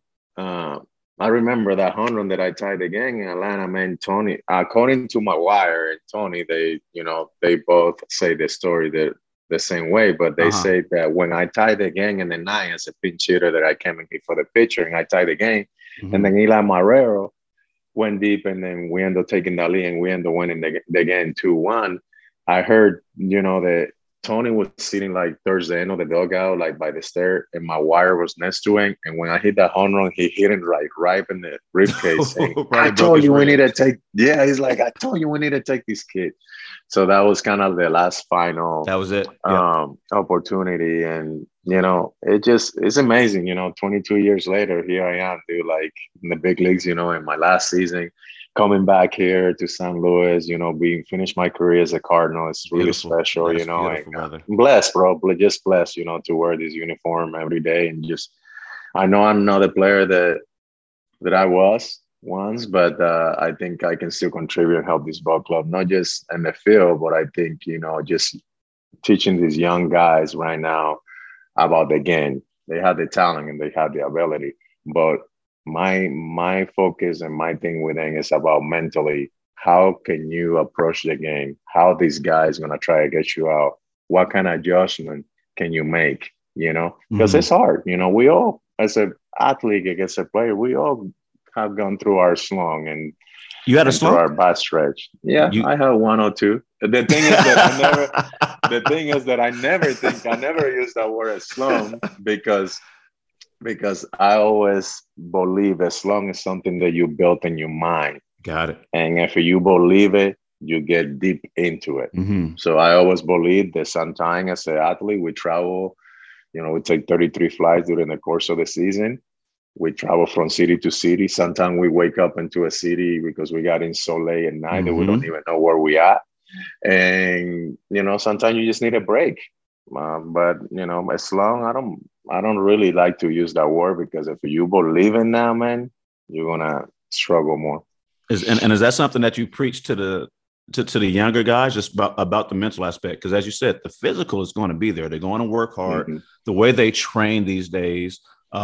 I remember that home run that I tied the game in Atlanta, man. Tony, according to my wire and Tony, they both say the story the same way, but they say that when I tied the game in the ninth as a pinch hitter, that I came in for the pitcher and I tied the game, and then Eli Marrero went deep, and then we ended up taking the lead and we ended up winning the game 2-1. I heard, you know, that Tony was sitting like towards the end of the dugout, like by the stair, and my wire was next to him. And when I hit that home run, he hit him like right in the ribcage. I told you we need to take. Yeah, he's like, I told you we need to take this kid. So that was kind of the last final. That was it. Opportunity, and you know, it's amazing. You know, 22 years later, here I am, dude. Like in the big leagues, you know, in my last season. Coming back here to St. Louis, you know, finished my career as a Cardinal, it's really special, you know. And, blessed, bro, just blessed, you know, to wear this uniform every day, and just, I know I'm not the player that I was once, but I think I can still contribute and help this ball club, not just in the field, but I think, you know, just teaching these young guys right now about the game. They have the talent and they have the ability, but my focus and my thing with them is about mentally. How can you approach the game? How these guys gonna try to get you out? What kind of adjustment can you make? You know, because it's hard. You know, we all, as an athlete against a player, we all have gone through our slump, and you had a slump, our bad stretch. Yeah, I had 1 or 2. The thing is that I never use that word as slump because I always believe as long as something that you built in your mind. Got it. And if you believe it, you get deep into it. So I always believe that sometimes as an athlete, we travel, you know, we take 33 flights during the course of the season. We travel from city to city. Sometimes we wake up into a city because we got in so late at night that we don't even know where we are. And, you know, sometimes you just need a break. But, you know, as long, I don't really like to use that word, because if you believe in that, man, you're going to struggle more. And is that something that you preach to the younger guys, just about the mental aspect? Because as you said, the physical is going to be there. They're going to work hard. The way they train these days,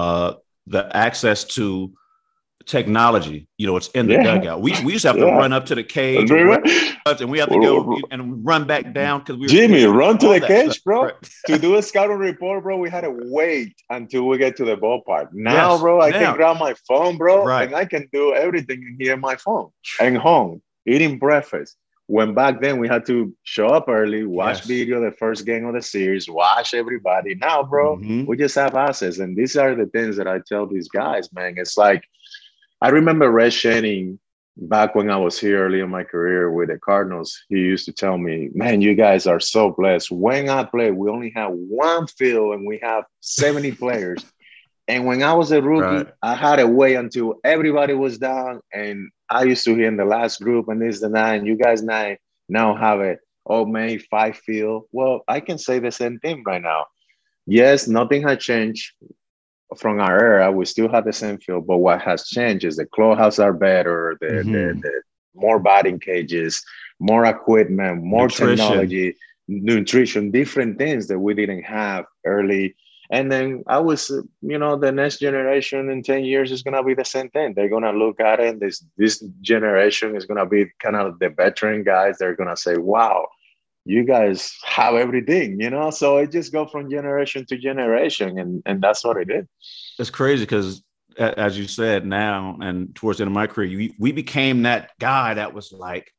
the access to technology, you know, it's in the dugout. We used to have to run up to the cage and we have to go and run back down because Jimmy, run to the cage, bro. Right. To do a scouting report, bro, we had to wait until we get to the ballpark. Now, bro, I can grab my phone, bro, and I can do everything here on my phone and home, eating breakfast. When back then we had to show up early, watch video, the first game of the series, watch everybody. Now, bro, we just have access. And these are the things that I tell these guys, man. It's like, I remember Red Shannon back when I was here early in my career with the Cardinals. He used to tell me, man, you guys are so blessed. When I play, we only have one field and we have 70 players. And when I was a rookie, I had to wait until everybody was down. And I used to hear in the last group and this and that, and you guys now have it. Oh, man, 5 field. Well, I can say the same thing right now. Yes, nothing has changed from our era. We still have the same field, but what has changed is the clubhouses are better, the more batting cages, more equipment, more technology, nutrition, different things that we didn't have early. And then I was, you know, the next generation in 10 years is going to be the same thing. They're going to look at it. And this generation is going to be kind of the veteran guys. They're going to say, wow, you guys have everything, you know? So it just go from generation to generation. And that's what it is. It's crazy because, as you said now, and towards the end of my career, we became that guy that was like,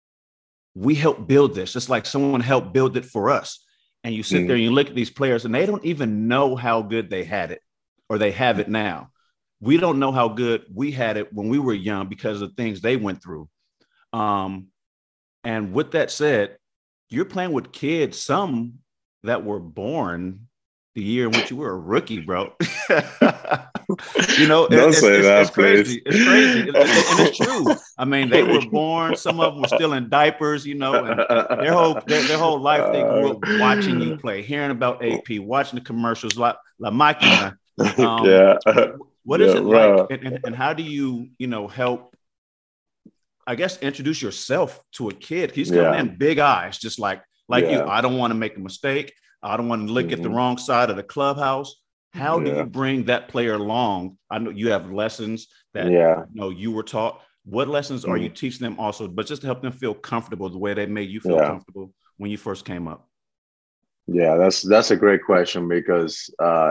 we helped build this. It's like someone helped build it for us. And you sit there and you look at these players and they don't even know how good they had it. or they have it now. We don't know how good we had it when we were young because of things they went through. And with that said, you're playing with kids, some that were born the year in which you were a rookie, bro. You know, it's crazy. It's crazy. And it's true. I mean, they were born, some of them were still in diapers, you know, and their whole life they grew up watching you play, hearing about AP, watching the commercials like Mikey. What is it like? And how do you, help, I guess, introduce yourself to a kid? He's coming in big eyes, just like you. I don't want to make a mistake. I don't want to look at the wrong side of the clubhouse. How do you bring that player along? I know you have lessons that you were taught. What lessons are you teaching them also, but just to help them feel comfortable the way they made you feel comfortable when you first came up? Yeah, that's a great question, because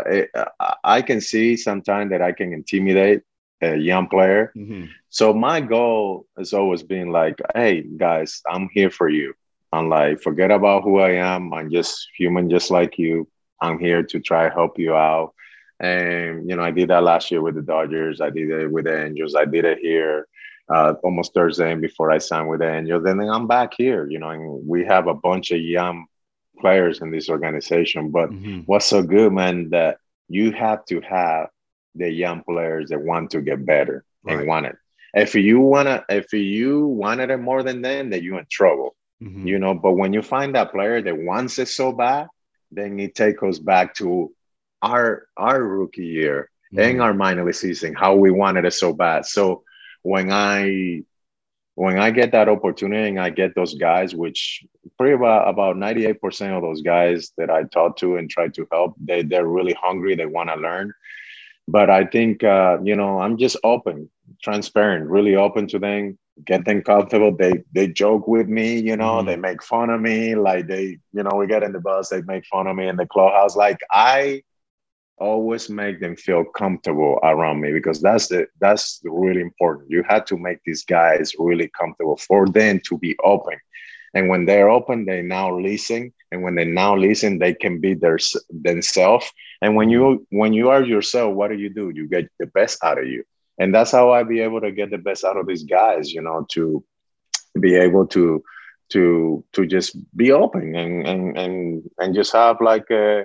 I can see sometimes that I can intimidate a young player. So my goal has always been like, hey, guys, I'm here for you. I'm like, forget about who I am. I'm just human, just like you. I'm here to try to help you out. And, I did that last year with the Dodgers. I did it with the Angels. I did it here almost Thursday before I signed with the Angels. And then I'm back here, and we have a bunch of young players in this organization. But what's so good, man, that you have to have the young players that want to get better and want it. If you wanted it more than them, then you're in trouble. But when you find that player that wants it so bad, then it takes us back to our rookie year and our minor league season, how we wanted it so bad. So when I get that opportunity and I get those guys, which pretty about 98% of those guys that I talk to and try to help, they're really hungry. They want to learn. But I think, I'm just open, transparent, really open to them, get them comfortable. They joke with me, they make fun of me. Like we get in the bus, they make fun of me in the clubhouse. Like I always make them feel comfortable around me, because that's really important. You have to make these guys really comfortable for them to be open. And when they're open, they now listen. And when they now listen, they can be themselves. And when you are yourself, what do? You get the best out of you. And that's how I be able to get the best out of these guys, to be able to just be open and just have like a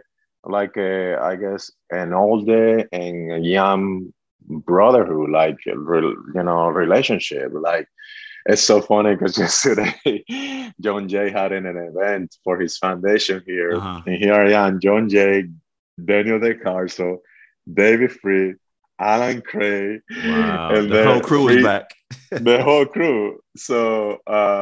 I guess an older and a young brotherhood, relationship. Like, it's so funny because yesterday John Jay had an event for his foundation here. And here I am, John Jay, Daniel DeCarso, David Freed, Alan Craig. Wow. And the whole crew is back. The whole crew. So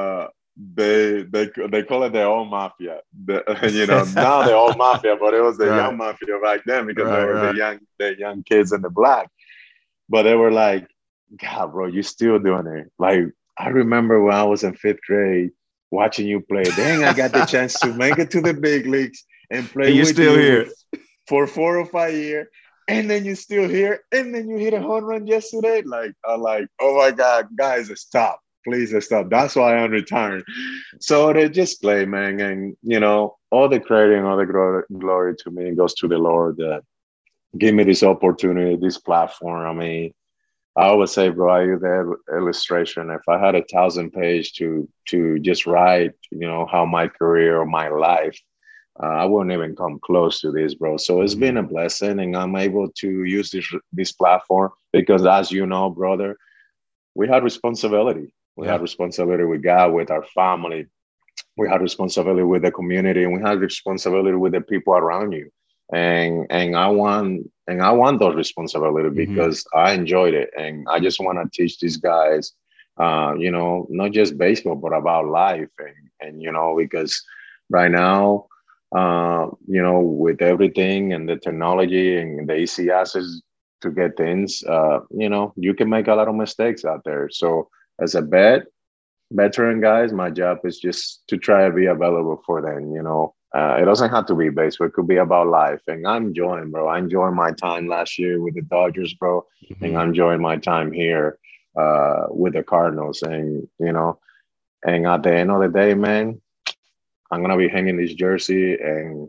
they call it their old mafia. Now they're all mafia, but it was the young mafia back then, because they were the young kids in the black. But they were like, God, bro, you still doing it. Like, I remember when I was in 5th grade watching you play. Dang, I got the chance to make it to the big leagues and play and you're with still you here for 4 or 5 years. And then you're still here. And then you hit a home run yesterday. Like, I'm like, oh my God, guys, stop. Please stop. That's why I'm retiring. So they just play, man. And, all the credit and all the glory to me goes to the Lord that gave me this opportunity, this platform. I mean, I always say, bro, I use the illustration. If I had 1,000 pages to just write, how my career or my life, I wouldn't even come close to this, bro. So it's been a blessing, and I'm able to use this platform because, as you know, brother, we had responsibility. We had responsibility with God, with our family. We had responsibility with the community, and we had responsibility with the people around you. And I want those responsibilities because I enjoyed it, and I just want to teach these guys, not just baseball, but about life, and because right now, with everything and the technology and the easy access to get things, you can make a lot of mistakes out there. So as a veteran guys, my job is just to try to be available for them. It doesn't have to be baseball. It could be about life. And I'm enjoying, bro. I enjoyed my time last year with the Dodgers, bro. And I'm enjoying my time here with the Cardinals. And, and at the end of the day, man, I'm going to be hanging this jersey and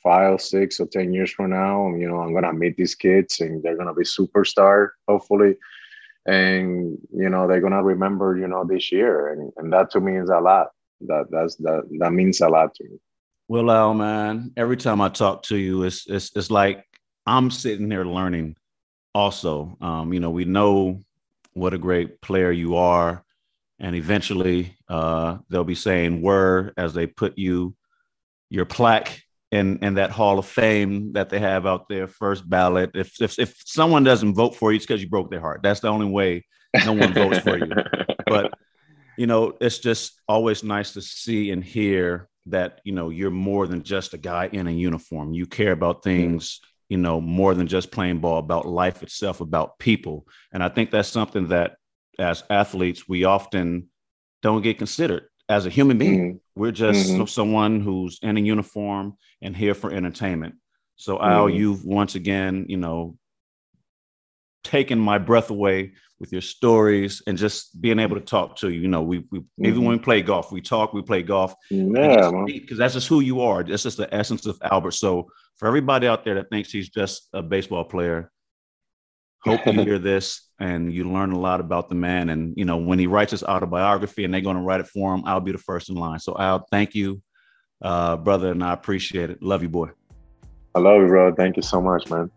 5, 6, or 10 years from now, you know, I'm gonna meet these kids and they're gonna be superstar, hopefully. And, you know, they're gonna remember, you know, this year. And that to me is a lot. That means a lot to me. Well, Al, man, every time I talk to you, it's like I'm sitting here learning also. You know, we know what a great player you are. And eventually they'll be saying were as they put your plaque in that Hall of Fame that they have out there, first ballot. If someone doesn't vote for you, it's because you broke their heart. That's the only way no one votes for you. But, you know, it's just always nice to see and hear that, you know, you're more than just a guy in a uniform. You care about things, you know, more than just playing ball, about life itself, about people. And I think that's something that as athletes, we often don't get considered as a human being. We're just someone who's in a uniform and here for entertainment. So Al, you've once again, you know, taken my breath away with your stories and just being able to talk to you. You know, we even when we play golf, we talk, we play golf. Yeah, because that's just who you are. That's just the essence of Albert. So for everybody out there that thinks he's just a baseball player, hope you hear this and you learn a lot about the man. And, you know, when he writes his autobiography and they're going to write it for him, I'll be the first in line. So Al, thank you, brother. And I appreciate it. Love you, boy. I love you, bro. Thank you so much, man.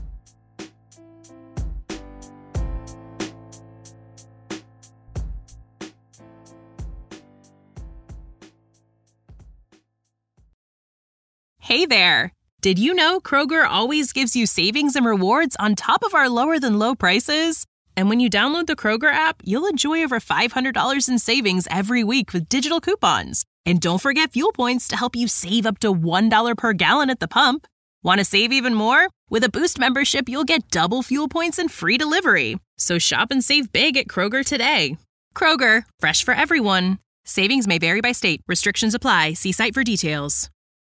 Hey there. Did you know Kroger always gives you savings and rewards on top of our lower than low prices? And when you download the Kroger app, you'll enjoy over $500 in savings every week with digital coupons. And don't forget fuel points to help you save up to $1 per gallon at the pump. Want to save even more? With a Boost membership, you'll get double fuel points and free delivery. So shop and save big at Kroger today. Kroger, fresh for everyone. Savings may vary by state. Restrictions apply. See site for details.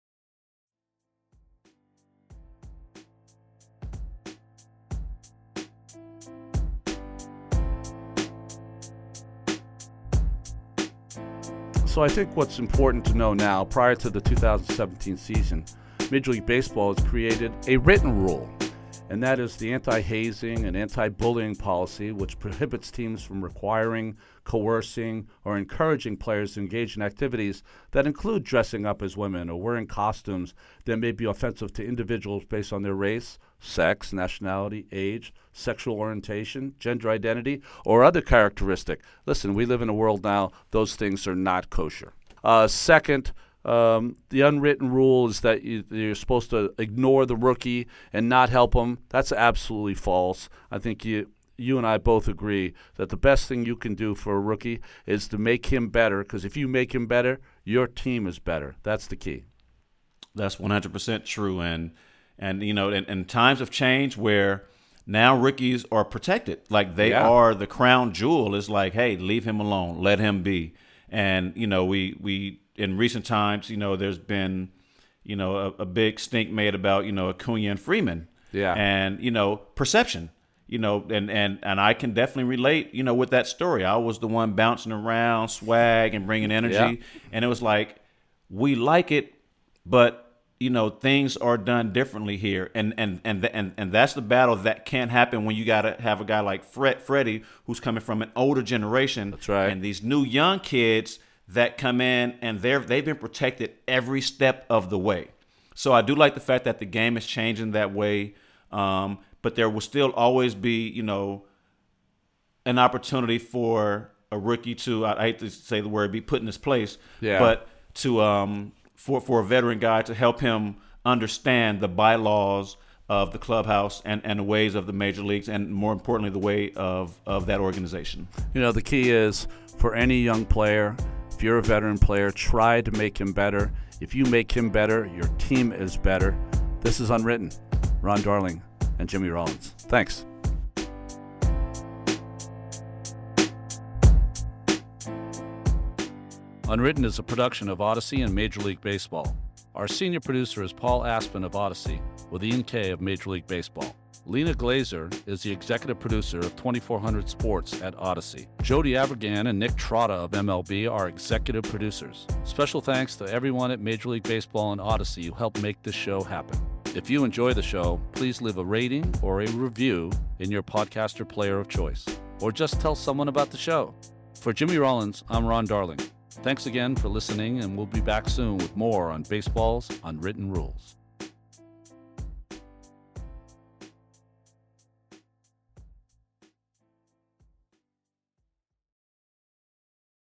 So I think what's important to know now, prior to the 2017 season, Major League Baseball has created a written rule, and that is the anti-hazing and anti-bullying policy, which prohibits teams from requiring, coercing, or encouraging players to engage in activities that include dressing up as women or wearing costumes that may be offensive to individuals based on their race, sex, nationality, age, sexual orientation, gender identity, or other characteristic. Listen, we live in a world now, those things are not kosher. Second, the unwritten rule is that you're supposed to ignore the rookie and not help him. That's absolutely false. I think you and I both agree that the best thing you can do for a rookie is to make him better, because if you make him better, your team is better. That's the key. That's 100% true. And you know, and times have changed where now rookies are protected. Like they are the crown jewel. It's like, hey, leave him alone. Let him be. And, you know, we in recent times, you know, there's been, you know, a big stink made about, you know, Acuna and Freeman. Yeah. And, you know, perception, you know, and I can definitely relate, you know, with that story. I was the one bouncing around, swag and bringing energy. Yeah. And it was like, we like it, but, you know, things are done differently here. And that's the battle that can't happen when you got to have a guy like Freddie, who's coming from an older generation. That's right. And these new young kids that come in and they've been protected every step of the way. So I do like the fact that the game is changing that way. But there will still always be, you know, an opportunity for a rookie to, I hate to say the word, be put in his place. Yeah. But to for a veteran guy to help him understand the bylaws of the clubhouse and the ways of the major leagues, and more importantly, the way of that organization. You know, the key is for any young player, if you're a veteran player, try to make him better. If you make him better, your team is better. This is Unwritten. Ron Darling and Jimmy Rollins. Thanks. Unwritten is a production of Odyssey and Major League Baseball. Our senior producer is Paul Aspen of Odyssey, with Ian Kay of Major League Baseball. Lena Glazer is the executive producer of 2400 Sports at Odyssey. Jody Avirgan and Nick Trotta of MLB are executive producers. Special thanks to everyone at Major League Baseball and Odyssey who helped make this show happen. If you enjoy the show, please leave a rating or a review in your podcaster player of choice, or just tell someone about the show. For Jimmy Rollins, I'm Ron Darling. Thanks again for listening, and we'll be back soon with more on baseball's unwritten rules.